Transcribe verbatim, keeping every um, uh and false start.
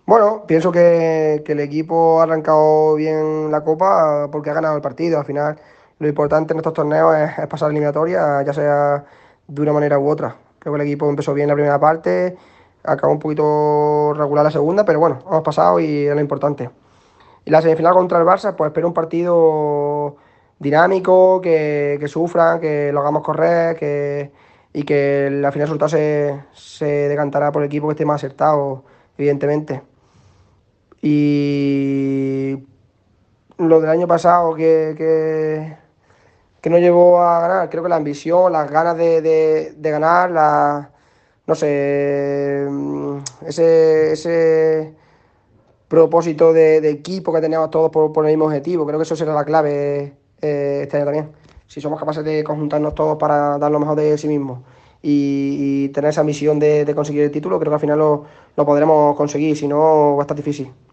Bueno, pienso que, que el equipo ha arrancado bien la Copa porque ha ganado el partido. Al final, lo importante en estos torneos es, es pasar eliminatoria, ya sea de una manera u otra. Creo que el equipo empezó bien la primera parte, acabó un poquito regular la segunda, pero bueno, hemos pasado y es lo importante. Y la semifinal contra el Barça, pues espero un partido dinámico, que, que sufran, que lo hagamos correr, que, y que la final resultado se, se decantará por el equipo que esté más acertado, evidentemente. Y lo del año pasado que, que, que no llegó a ganar, creo que la ambición, las ganas de, de, de ganar, la, no sé, mm, ese, ese propósito de, de equipo que teníamos todos por, por el mismo objetivo, creo que eso será la clave eh, este año también. Si somos capaces de conjuntarnos todos para dar lo mejor de sí mismos y, y tener esa misión de, de conseguir el título, creo que al final lo, lo podremos conseguir, si no va a estar difícil.